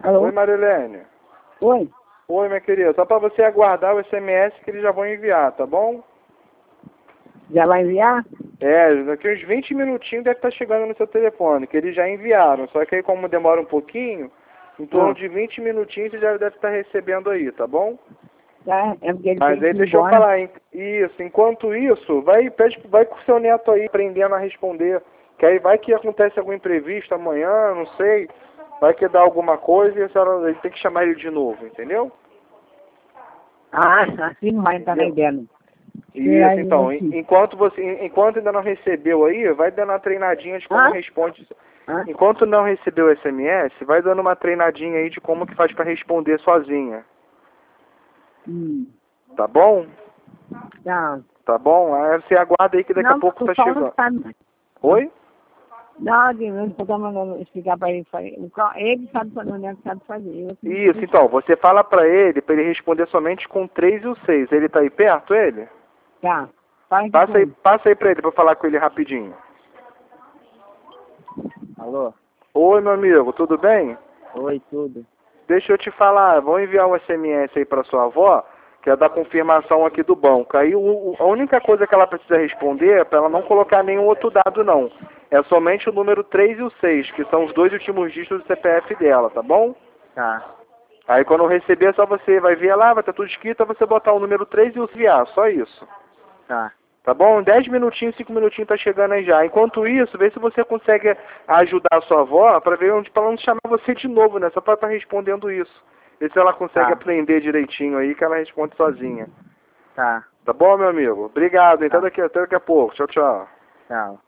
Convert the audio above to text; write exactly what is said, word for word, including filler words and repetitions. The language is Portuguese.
Alô? Oi, Marilene. Oi? Oi, minha querida. Só para você aguardar o S M S que eles já vão enviar, tá bom? Já vai enviar? É, daqui uns vinte minutinhos deve estar chegando no seu telefone, que eles já enviaram. Só que aí como demora um pouquinho, em torno Ah. de vinte minutinhos você já deve estar recebendo aí, tá bom? Tá, é porque ele Mas tem aí que ir deixa eu embora. falar, hein? Isso, enquanto isso, vai, pede, vai com o seu neto aí aprendendo a responder. Que aí vai que acontece algum imprevisto amanhã, não sei. Vai que dá alguma coisa e a senhora tem que chamar ele de novo, entendeu? Ah, assim não vai entrar na Entendeu? ideia, não. Isso, então, en- enquanto você, en- enquanto ainda não recebeu aí, vai dando uma treinadinha de como Ah? responde. Ah? Enquanto não recebeu o S M S, vai dando uma treinadinha aí de como que faz para responder sozinha. Hum. Tá bom? Não. Tá bom? Aí você aguarda aí que daqui a Não, pouco o tá Paulo não chegando. sabe. Oi? Não, eu não estou mandando explicar para ele fazer. O Cal- Ele sabe fazer, o Neto sabe fazer. Eu não Isso, sei. então, você fala pra ele, pra ele responder somente com três e o seis. Ele tá aí perto, ele? Tá. Fala aqui com Passa aí, ele. passa aí pra ele pra eu falar com ele rapidinho. Alô? Oi, meu amigo, tudo bem? Oi, tudo. Deixa eu te falar, vou enviar um S M S aí pra sua avó, que é da confirmação aqui do banco. Aí o, o- a única coisa que ela precisa responder é pra ela não colocar nenhum outro dado, não. É somente o número três e o seis, que são os dois últimos dígitos do C P F dela, tá bom? Tá. Aí quando eu receber, é só você vai ver lá, vai estar tudo escrito, é você botar o número três e o enviar, só isso. Tá. Tá bom? Em dez minutinhos, cinco minutinhos tá chegando aí já. Enquanto isso, vê se você consegue ajudar a sua avó para ver onde, para não chamar você de novo, né? Só para estar respondendo isso. Vê se ela consegue Tá. aprender direitinho aí, que ela responde sozinha. Tá. Tá bom, meu amigo? Obrigado, então Tá. daqui, até daqui a pouco. Tchau, tchau. Tchau.